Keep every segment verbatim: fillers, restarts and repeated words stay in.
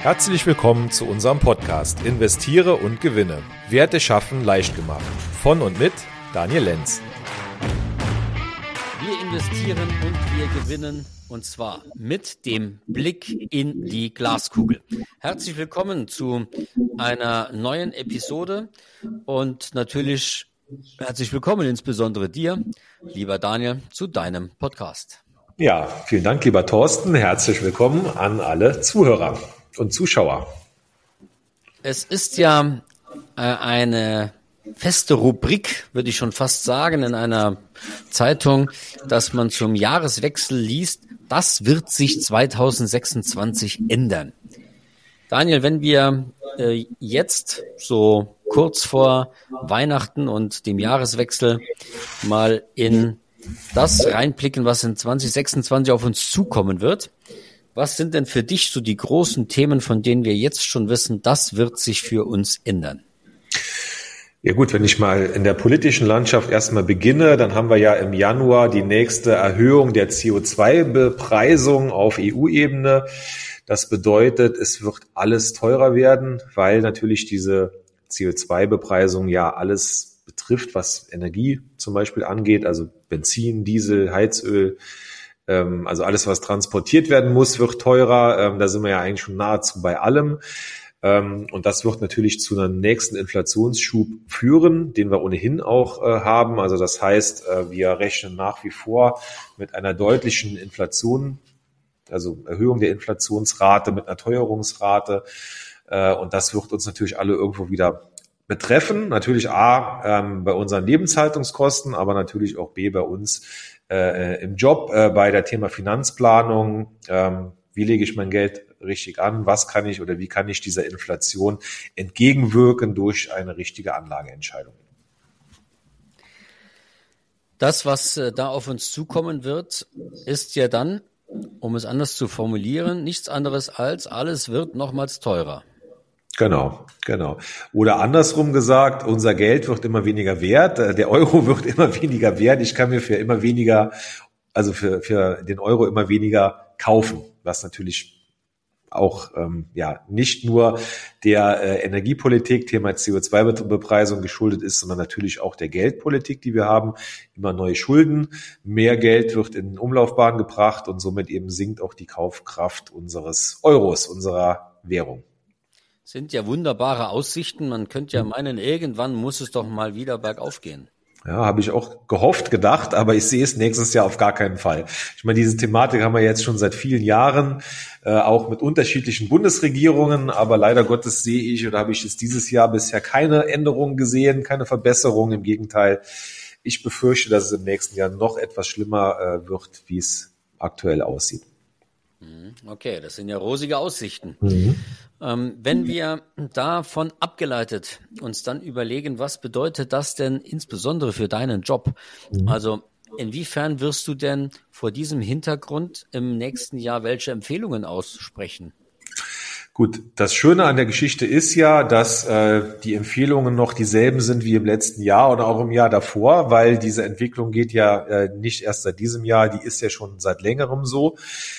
Herzlich willkommen zu unserem Podcast Investiere und Gewinne. Werte schaffen leicht gemacht. Von und mit Daniel Lenz. Wir investieren und wir gewinnen, und zwar mit dem Blick in die Glaskugel. Herzlich willkommen zu einer neuen Episode und natürlich herzlich willkommen insbesondere dir, lieber Daniel, zu deinem Podcast. Ja, vielen Dank, lieber Thorsten. Herzlich willkommen an alle Zuhörer und Zuschauer. Es ist ja äh, eine feste Rubrik, würde ich schon fast sagen, in einer Zeitung, dass man zum Jahreswechsel liest, das wird sich zwanzig sechsundzwanzig ändern. Daniel, wenn wir äh, jetzt so kurz vor Weihnachten und dem Jahreswechsel mal in das reinblicken, was in zwanzig sechsundzwanzig auf uns zukommen wird, was sind denn für dich so die großen Themen, von denen wir jetzt schon wissen, das wird sich für uns ändern? Ja gut, wenn ich mal in der politischen Landschaft erstmal beginne, dann haben wir ja im Januar die nächste Erhöhung der C O zwei Bepreisung auf E U-Ebene. Das bedeutet, es wird alles teurer werden, weil natürlich diese C O zwei Bepreisung ja alles betrifft, was Energie zum Beispiel angeht, also Benzin, Diesel, Heizöl. Also alles, was transportiert werden muss, wird teurer. Da sind wir ja eigentlich schon nahezu bei allem. Und das wird natürlich zu einem nächsten Inflationsschub führen, den wir ohnehin auch haben. Also das heißt, wir rechnen nach wie vor mit einer deutlichen Inflation, also Erhöhung der Inflationsrate, mit einer Teuerungsrate. Und das wird uns natürlich alle irgendwo wieder betreffen. Natürlich A, bei unseren Lebenshaltungskosten, aber natürlich auch B, bei uns Äh, im Job, äh, bei der Thema Finanzplanung, ähm, wie lege ich mein Geld richtig an, was kann ich oder wie kann ich dieser Inflation entgegenwirken durch eine richtige Anlageentscheidung. Das, was äh, da auf uns zukommen wird, ist ja dann, um es anders zu formulieren, nichts anderes als alles wird nochmals teurer. Genau, genau. Oder andersrum gesagt, unser Geld wird immer weniger wert, der Euro wird immer weniger wert. Ich kann mir für immer weniger, also für, für den Euro immer weniger kaufen, was natürlich auch ähm, ja nicht nur der äh, Energiepolitik, Thema C O zwei Bepreisung geschuldet ist, sondern natürlich auch der Geldpolitik, die wir haben. Immer neue Schulden, mehr Geld wird in Umlaufbahn gebracht und somit eben sinkt auch die Kaufkraft unseres Euros, unserer Währung. Sind ja wunderbare Aussichten. Man könnte ja meinen, irgendwann muss es doch mal wieder bergauf gehen. Ja, habe ich auch gehofft, gedacht, aber ich sehe es nächstes Jahr auf gar keinen Fall. Ich meine, diese Thematik haben wir jetzt schon seit vielen Jahren, äh, auch mit unterschiedlichen Bundesregierungen, aber leider Gottes sehe ich oder habe ich es dieses Jahr bisher keine Änderungen gesehen, keine Verbesserung. Im Gegenteil, ich befürchte, dass es im nächsten Jahr noch etwas schlimmer äh, wird, wie es aktuell aussieht. Okay, das sind ja rosige Aussichten. Mhm. Ähm, wenn wir davon abgeleitet uns dann überlegen, was bedeutet das denn insbesondere für deinen Job? Mhm. Also inwiefern wirst du denn vor diesem Hintergrund im nächsten Jahr welche Empfehlungen aussprechen? Gut, das Schöne an der Geschichte ist ja, dass äh, die Empfehlungen noch dieselben sind wie im letzten Jahr oder auch im Jahr davor, weil diese Entwicklung geht ja äh, nicht erst seit diesem Jahr, die ist ja schon seit längerem so.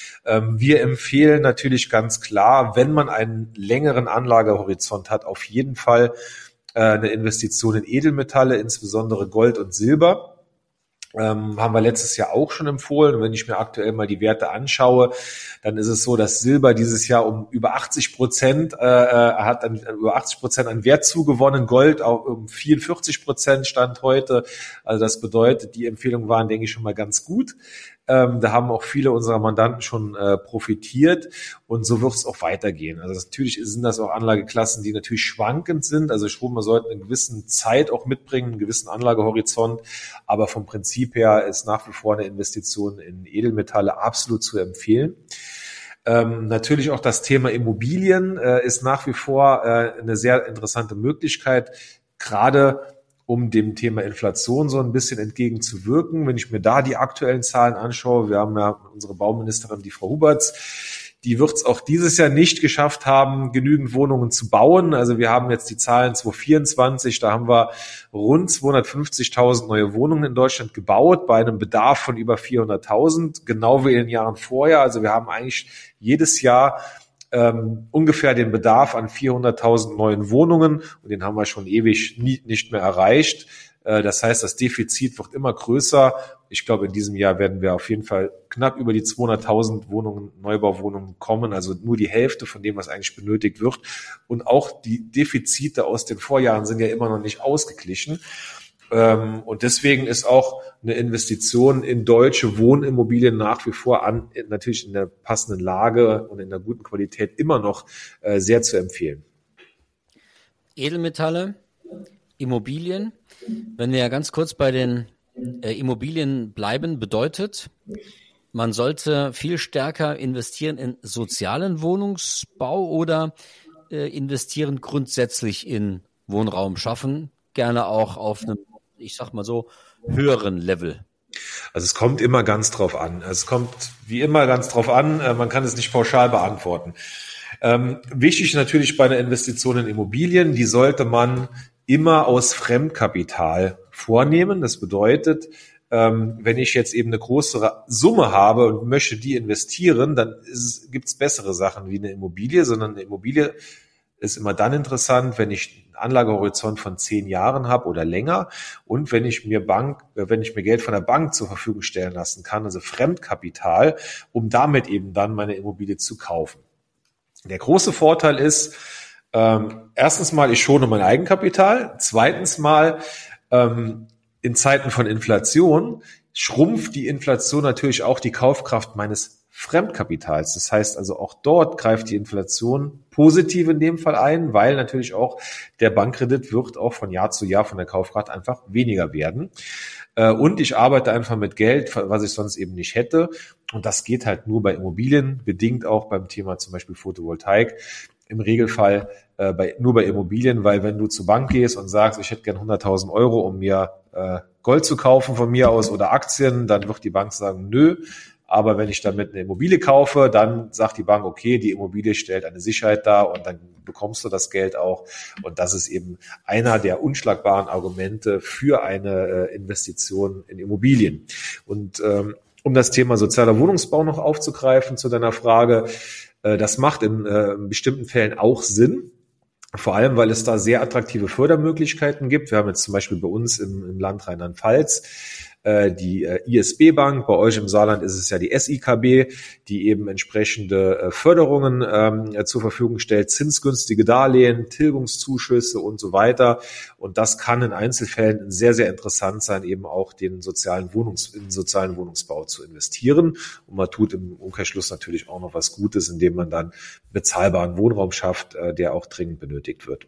Wir empfehlen natürlich ganz klar, wenn man einen längeren Anlagehorizont hat, auf jeden Fall eine Investition in Edelmetalle, insbesondere Gold und Silber. Ähm, haben wir letztes Jahr auch schon empfohlen. Und wenn ich mir aktuell mal die Werte anschaue, dann ist es so, dass Silber dieses Jahr um über achtzig Prozent äh, hat an, über achtzig Prozent an Wert zugewonnen, Gold auch um vierundvierzig Prozent stand heute. Also das bedeutet, die Empfehlungen waren, denke ich, schon mal ganz gut. Ähm, da haben auch viele unserer Mandanten schon äh, profitiert und so wird es auch weitergehen. Also das, natürlich sind das auch Anlageklassen, die natürlich schwankend sind. Also schon, man sollte eine gewisse Zeit auch mitbringen, einen gewissen Anlagehorizont, aber vom Prinzip her ist nach wie vor eine Investition in Edelmetalle absolut zu empfehlen. Ähm, natürlich auch das Thema Immobilien äh, ist nach wie vor äh, eine sehr interessante Möglichkeit, gerade um dem Thema Inflation so ein bisschen entgegenzuwirken. Wenn ich mir da die aktuellen Zahlen anschaue, wir haben ja unsere Bauministerin, die Frau Huberts, die wird es auch dieses Jahr nicht geschafft haben, genügend Wohnungen zu bauen. Also wir haben jetzt die Zahlen zwanzig vierundzwanzig, da haben wir rund zweihundertfünfzigtausend neue Wohnungen in Deutschland gebaut, bei einem Bedarf von über vierhunderttausend, genau wie in den Jahren vorher. Also wir haben eigentlich jedes Jahr ähm, ungefähr den Bedarf an vierhunderttausend neuen Wohnungen und den haben wir schon ewig nie, nicht mehr erreicht. Äh, das heißt, das Defizit wird immer größer. Ich glaube, in diesem Jahr werden wir auf jeden Fall knapp über die zweihunderttausend Wohnungen, Neubauwohnungen kommen, also nur die Hälfte von dem, was eigentlich benötigt wird. Und auch die Defizite aus den Vorjahren sind ja immer noch nicht ausgeglichen. Und deswegen ist auch eine Investition in deutsche Wohnimmobilien nach wie vor an, natürlich in der passenden Lage und in der guten Qualität immer noch sehr zu empfehlen. Edelmetalle, Immobilien. Wenn wir ja ganz kurz bei den äh, Immobilien bleiben, bedeutet, man sollte viel stärker investieren in sozialen Wohnungsbau oder äh, investieren grundsätzlich in Wohnraum schaffen, gerne auch auf einem, ich sag mal so, höheren Level. Also es kommt immer ganz drauf an. Es kommt wie immer ganz drauf an. Man kann es nicht pauschal beantworten. Ähm, wichtig natürlich bei einer Investition in Immobilien, die sollte man immer aus Fremdkapital vornehmen. Das bedeutet, ähm, wenn ich jetzt eben eine größere Summe habe und möchte die investieren, dann gibt es bessere Sachen wie eine Immobilie, sondern eine Immobilie ist immer dann interessant, wenn ich einen Anlagehorizont von zehn Jahren habe oder länger und wenn ich mir Bank, wenn ich mir Geld von der Bank zur Verfügung stellen lassen kann, also Fremdkapital, um damit eben dann meine Immobilie zu kaufen. Der große Vorteil ist, ähm, erstens mal, ich schone mein Eigenkapital. Zweitens mal, ähm, in Zeiten von Inflation schrumpft die Inflation natürlich auch die Kaufkraft meines Fremdkapitals. Das heißt also auch dort greift die Inflation positiv in dem Fall ein, weil natürlich auch der Bankkredit wird auch von Jahr zu Jahr von der Kaufkraft einfach weniger werden. Und ich arbeite einfach mit Geld, was ich sonst eben nicht hätte. Und das geht halt nur bei Immobilien, bedingt auch beim Thema zum Beispiel Photovoltaik. Im Regelfall äh, bei, nur bei Immobilien, weil wenn du zur Bank gehst und sagst, ich hätte gern hunderttausend Euro, um mir äh, Gold zu kaufen von mir aus oder Aktien, dann wird die Bank sagen, nö. Aber wenn ich damit eine Immobilie kaufe, dann sagt die Bank, okay, die Immobilie stellt eine Sicherheit dar und dann bekommst du das Geld auch. Und das ist eben einer der unschlagbaren Argumente für eine äh, Investition in Immobilien. Und ähm, um das Thema sozialer Wohnungsbau noch aufzugreifen zu deiner Frage, äh, das macht in äh, bestimmten Fällen auch Sinn. Vor allem, weil es da sehr attraktive Fördermöglichkeiten gibt. Wir haben jetzt zum Beispiel bei uns im, im Land Rheinland-Pfalz die I S B-Bank, bei euch im Saarland ist es ja die S I K B, die eben entsprechende Förderungen ähm, zur Verfügung stellt, zinsgünstige Darlehen, Tilgungszuschüsse und so weiter. Und das kann in Einzelfällen sehr, sehr interessant sein, eben auch den sozialen Wohnungs, in den sozialen Wohnungsbau zu investieren. Und man tut im Umkehrschluss natürlich auch noch was Gutes, indem man dann bezahlbaren Wohnraum schafft, äh, der auch dringend benötigt wird.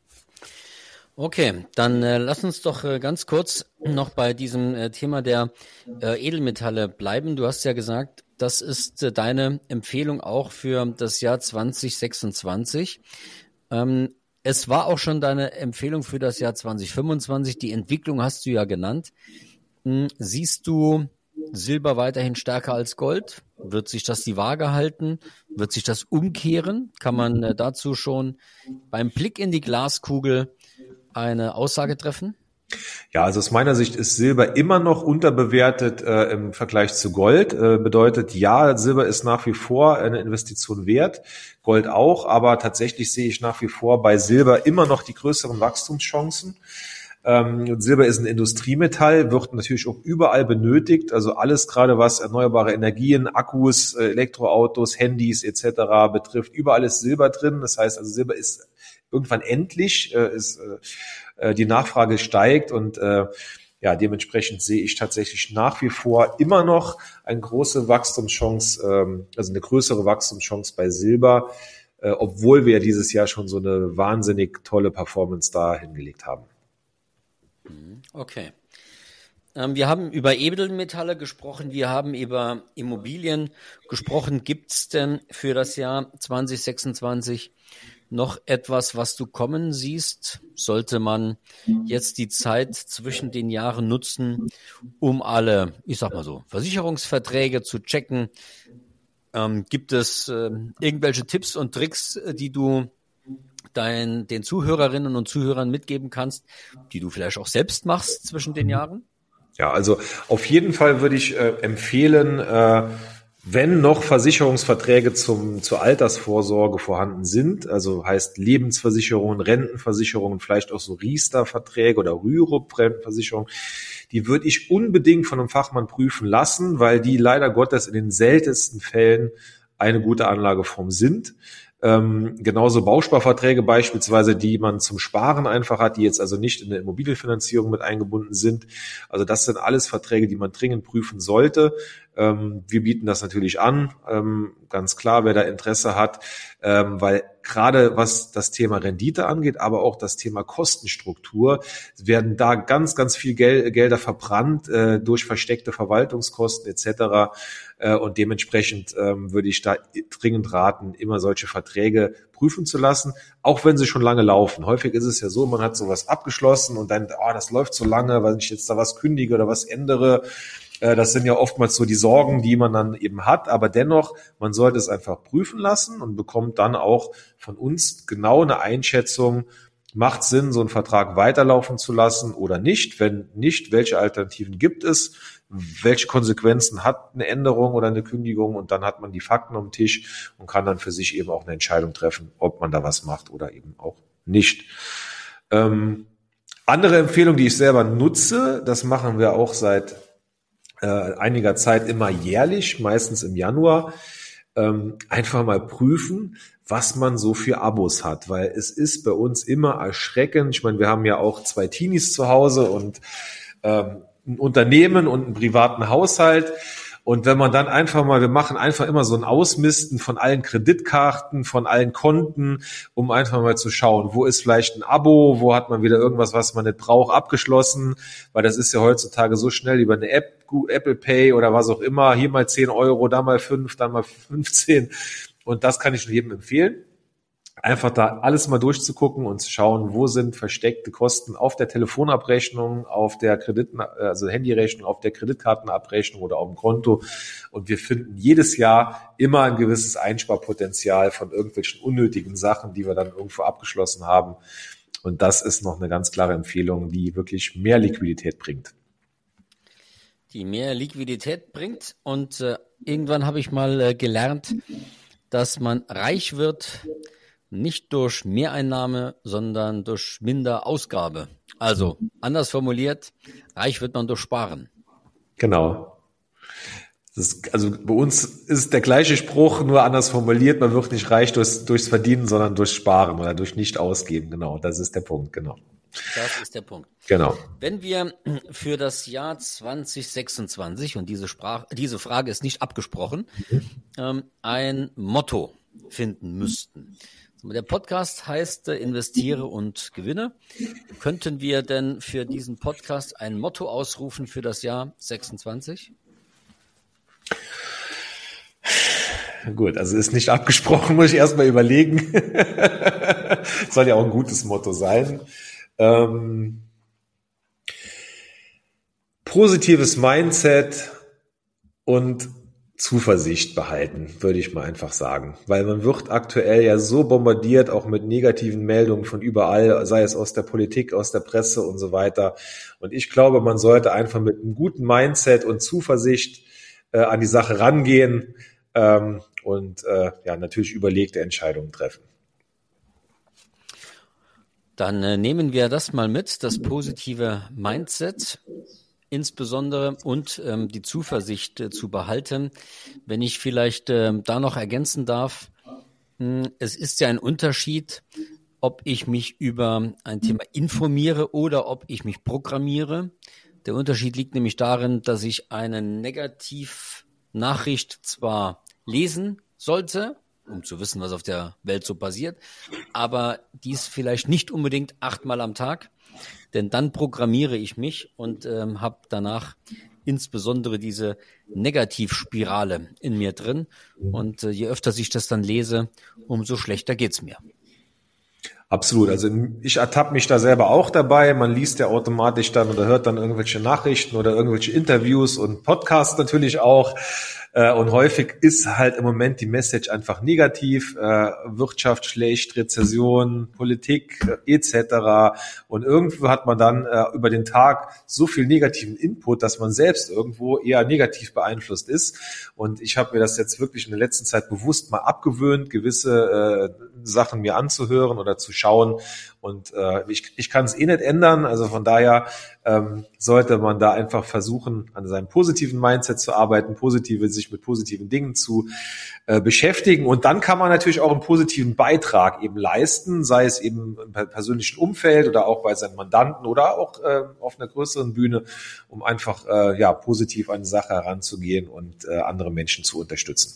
Okay, dann äh, lass uns doch äh, ganz kurz noch bei diesem äh, Thema der äh, Edelmetalle bleiben. Du hast ja gesagt, das ist äh, deine Empfehlung auch für das Jahr zwanzig sechsundzwanzig. Ähm, es war auch schon deine Empfehlung für das Jahr zwanzig fünfundzwanzig. Die Entwicklung hast du ja genannt. Hm, siehst du Silber weiterhin stärker als Gold? Wird sich das die Waage halten? Wird sich das umkehren? Kann man äh, dazu schon beim Blick in die Glaskugel eine Aussage treffen? Ja, also aus meiner Sicht ist Silber immer noch unterbewertet äh, im Vergleich zu Gold. Äh, bedeutet, ja, Silber ist nach wie vor eine Investition wert, Gold auch, aber tatsächlich sehe ich nach wie vor bei Silber immer noch die größeren Wachstumschancen. Ähm, Silber ist ein Industriemetall, wird natürlich auch überall benötigt, also alles gerade was erneuerbare Energien, Akkus, Elektroautos, Handys et cetera betrifft, überall ist Silber drin. Das heißt also, Silber ist irgendwann endlich, äh, ist, äh, die Nachfrage steigt und äh, ja, dementsprechend sehe ich tatsächlich nach wie vor immer noch eine große Wachstumschance, ähm, also eine größere Wachstumschance bei Silber, äh, obwohl wir dieses Jahr schon so eine wahnsinnig tolle Performance da hingelegt haben. Okay. Ähm, wir haben über Edelmetalle gesprochen, wir haben über Immobilien gesprochen. Gibt es denn für das Jahr zwanzig sechsundzwanzig noch etwas, was du kommen siehst? Sollte man jetzt die Zeit zwischen den Jahren nutzen, um alle, ich sag mal so, Versicherungsverträge zu checken? Ähm, gibt es äh, irgendwelche Tipps und Tricks, die du dein, den Zuhörerinnen und Zuhörern mitgeben kannst, die du vielleicht auch selbst machst zwischen den Jahren? Ja, also auf jeden Fall würde ich äh, empfehlen, äh, Wenn noch Versicherungsverträge zum, zur Altersvorsorge vorhanden sind, also heißt Lebensversicherungen, Rentenversicherungen, vielleicht auch so Riester-Verträge oder Rürup-Rentenversicherungen, die würde ich unbedingt von einem Fachmann prüfen lassen, weil die leider Gottes in den seltensten Fällen eine gute Anlageform sind. Ähm, genauso Bausparverträge beispielsweise, die man zum Sparen einfach hat, die jetzt also nicht in der Immobilienfinanzierung mit eingebunden sind. Also das sind alles Verträge, die man dringend prüfen sollte. Ähm, wir bieten das natürlich an, ähm, ganz klar, wer da Interesse hat, ähm, weil gerade was das Thema Rendite angeht, aber auch das Thema Kostenstruktur, werden da ganz, ganz viel Gel- Gelder verbrannt äh, durch versteckte Verwaltungskosten et cetera. Äh, und dementsprechend ähm, würde ich da dringend raten, immer solche Verträge prüfen zu lassen, auch wenn sie schon lange laufen. Häufig ist es ja so, man hat sowas abgeschlossen und dann, oh, das läuft so lange, weil ich jetzt da was kündige oder was ändere. Das sind ja oftmals so die Sorgen, die man dann eben hat, aber dennoch, man sollte es einfach prüfen lassen und bekommt dann auch von uns genau eine Einschätzung, macht Sinn, so einen Vertrag weiterlaufen zu lassen oder nicht? Wenn nicht, welche Alternativen gibt es? Welche Konsequenzen hat eine Änderung oder eine Kündigung? Und dann hat man die Fakten am Tisch und kann dann für sich eben auch eine Entscheidung treffen, ob man da was macht oder eben auch nicht. Ähm, andere Empfehlung, die ich selber nutze, das machen wir auch seit äh, einiger Zeit immer jährlich, meistens im Januar, ähm, einfach mal prüfen, was man so für Abos hat, weil es ist bei uns immer erschreckend. Ich meine, wir haben ja auch zwei Teenies zu Hause und ähm, ein Unternehmen und einen privaten Haushalt. Und wenn man dann einfach mal, wir machen einfach immer so ein Ausmisten von allen Kreditkarten, von allen Konten, um einfach mal zu schauen, wo ist vielleicht ein Abo, wo hat man wieder irgendwas, was man nicht braucht, abgeschlossen, weil das ist ja heutzutage so schnell über eine App, Apple Pay oder was auch immer, hier mal zehn Euro, da mal fünf, dann mal fünfzehn. Und das kann ich nur jedem empfehlen. Einfach da alles mal durchzugucken und zu schauen, wo sind versteckte Kosten auf der Telefonabrechnung, auf der Kredit, also Handyrechnung, auf der Kreditkartenabrechnung oder auf dem Konto. Und wir finden jedes Jahr immer ein gewisses Einsparpotenzial von irgendwelchen unnötigen Sachen, die wir dann irgendwo abgeschlossen haben. Und das ist noch eine ganz klare Empfehlung, die wirklich mehr Liquidität bringt. Die mehr Liquidität bringt. Und äh, irgendwann habe ich mal äh, gelernt, dass man reich wird, nicht durch Mehreinnahme, sondern durch Minderausgabe. Also, anders formuliert, reich wird man durch Sparen. Genau. Das ist, also bei uns ist der gleiche Spruch, nur anders formuliert. Man wird nicht reich durchs, durchs Verdienen, sondern durchs Sparen oder durch Nicht-Ausgeben. Genau, das ist der Punkt, genau. Das ist der Punkt. Genau. Wenn wir für das Jahr zwanzig sechsundzwanzig, und diese, Sprach, diese Frage ist nicht abgesprochen, mhm. ähm, ein Motto finden müssten. Der Podcast heißt äh, Investiere und Gewinne. Könnten wir denn für diesen Podcast ein Motto ausrufen für das Jahr sechsundzwanzig? Gut, also ist nicht abgesprochen, muss ich erstmal überlegen. Soll ja auch ein gutes Motto sein. Ähm, positives Mindset und Zuversicht behalten, würde ich mal einfach sagen. Weil man wird aktuell ja so bombardiert, auch mit negativen Meldungen von überall, sei es aus der Politik, aus der Presse und so weiter. Und ich glaube, man sollte einfach mit einem guten Mindset und Zuversicht äh, an die Sache rangehen ähm, und äh, ja natürlich überlegte Entscheidungen treffen. Dann äh, nehmen wir das mal mit, das positive Mindset insbesondere und ähm, die Zuversicht äh, zu behalten. Wenn ich vielleicht äh, da noch ergänzen darf, mh, es ist ja ein Unterschied, ob ich mich über ein Thema informiere oder ob ich mich programmiere. Der Unterschied liegt nämlich darin, dass ich eine Negativnachricht zwar lesen sollte, um zu wissen, was auf der Welt so passiert, aber dies vielleicht nicht unbedingt achtmal am Tag, denn dann programmiere ich mich und ähm, habe danach insbesondere diese Negativspirale in mir drin. Und äh, je öfter ich das dann lese, umso schlechter geht's mir. Absolut. Also ich ertappe mich da selber auch dabei. Man liest ja automatisch dann oder hört dann irgendwelche Nachrichten oder irgendwelche Interviews und Podcasts natürlich auch. Und häufig ist halt im Moment die Message einfach negativ. Wirtschaft schlecht, Rezession, Politik et cetera. Und irgendwo hat man dann über den Tag so viel negativen Input, dass man selbst irgendwo eher negativ beeinflusst ist. Und ich habe mir das jetzt wirklich in der letzten Zeit bewusst mal abgewöhnt, gewisse Sachen mir anzuhören oder zu schauen. Und äh, ich, ich kann es eh nicht ändern. Also von daher ähm, sollte man da einfach versuchen, an seinem positiven Mindset zu arbeiten, positive, sich mit positiven Dingen zu äh, beschäftigen. Und dann kann man natürlich auch einen positiven Beitrag eben leisten, sei es eben im persönlichen Umfeld oder auch bei seinen Mandanten oder auch äh, auf einer größeren Bühne, um einfach äh, ja positiv an die Sache heranzugehen und äh, andere Menschen zu unterstützen.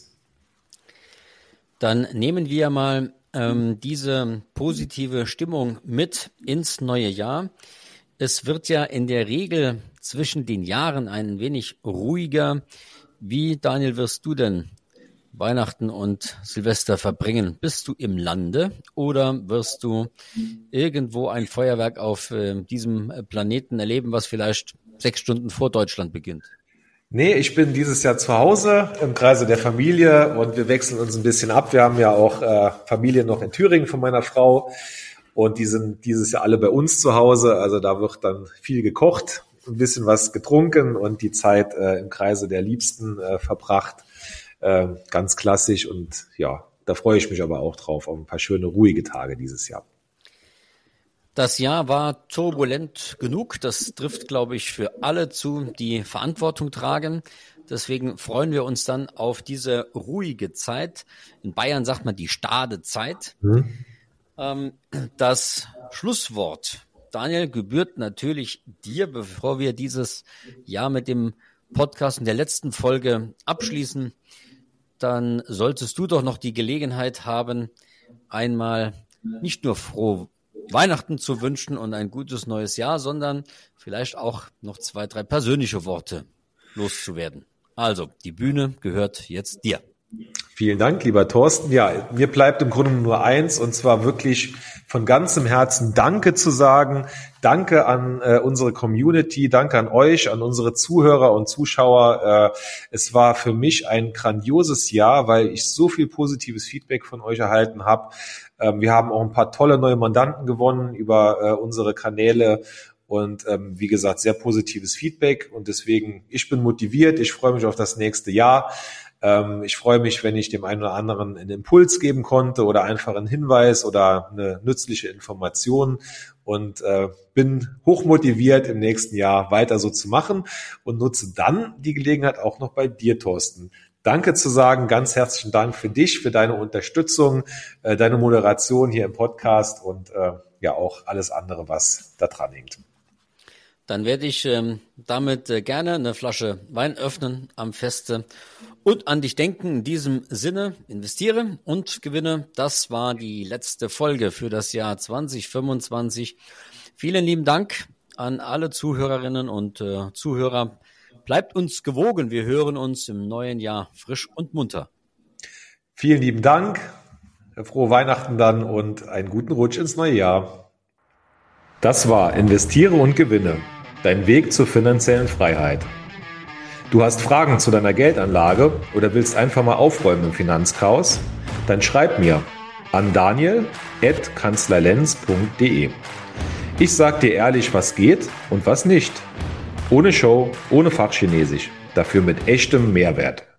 Dann nehmen wir mal ähm, diese positive Stimmung mit ins neue Jahr. Es wird ja in der Regel zwischen den Jahren ein wenig ruhiger. Wie, Daniel, wirst du denn Weihnachten und Silvester verbringen? Bist du im Lande oder wirst du irgendwo ein Feuerwerk auf äh, diesem Planeten erleben, was vielleicht sechs Stunden vor Deutschland beginnt? Nee, ich bin dieses Jahr zu Hause im Kreise der Familie und wir wechseln uns ein bisschen ab. Wir haben ja auch äh, Familie noch in Thüringen von meiner Frau und die sind dieses Jahr alle bei uns zu Hause. Also da wird dann viel gekocht, ein bisschen was getrunken und die Zeit äh, im Kreise der Liebsten äh, verbracht. Äh, ganz klassisch und ja, da freue ich mich aber auch drauf, auf ein paar schöne, ruhige Tage dieses Jahr. Das Jahr war turbulent genug. Das trifft, glaube ich, für alle zu, die Verantwortung tragen. Deswegen freuen wir uns dann auf diese ruhige Zeit. In Bayern sagt man die Stadezeit. Mhm. Ähm, das Schlusswort, Daniel, gebührt natürlich dir, bevor wir dieses Jahr mit dem Podcast in der letzten Folge abschließen. Dann solltest du doch noch die Gelegenheit haben, einmal nicht nur froh Weihnachten zu wünschen und ein gutes neues Jahr, sondern vielleicht auch noch zwei, drei persönliche Worte loszuwerden. Also, die Bühne gehört jetzt dir. Vielen Dank, lieber Thorsten. Ja, mir bleibt im Grunde nur eins, und zwar wirklich von ganzem Herzen Danke zu sagen. Danke an äh, unsere Community, danke an euch, an unsere Zuhörer und Zuschauer. Äh, es war für mich ein grandioses Jahr, weil ich so viel positives Feedback von euch erhalten habe. Ähm, wir haben auch ein paar tolle neue Mandanten gewonnen über äh, unsere Kanäle. Und ähm, wie gesagt, sehr positives Feedback. Und deswegen, ich bin motiviert, ich freue mich auf das nächste Jahr. Ich freue mich, wenn ich dem einen oder anderen einen Impuls geben konnte oder einfach einen Hinweis oder eine nützliche Information und äh, bin hochmotiviert, im nächsten Jahr weiter so zu machen und nutze dann die Gelegenheit auch noch bei dir, Thorsten. Danke zu sagen, ganz herzlichen Dank für dich, für deine Unterstützung, äh, deine Moderation hier im Podcast und äh, ja auch alles andere, was da dran hängt. Dann werde ich ähm, damit äh, gerne eine Flasche Wein öffnen am Feste und an dich denken. In diesem Sinne, investiere und gewinne. Das war die letzte Folge für das Jahr zwanzig fünfundzwanzig. Vielen lieben Dank an alle Zuhörerinnen und äh, Zuhörer. Bleibt uns gewogen. Wir hören uns im neuen Jahr frisch und munter. Vielen lieben Dank. Frohe Weihnachten dann und einen guten Rutsch ins neue Jahr. Das war Investiere und Gewinne, dein Weg zur finanziellen Freiheit. Du hast Fragen zu deiner Geldanlage oder willst einfach mal aufräumen im Finanzchaos? Dann schreib mir an daniel at kanzlerlenz punkt de. Ich sag dir ehrlich, was geht und was nicht. Ohne Show, ohne Fachchinesisch, dafür mit echtem Mehrwert.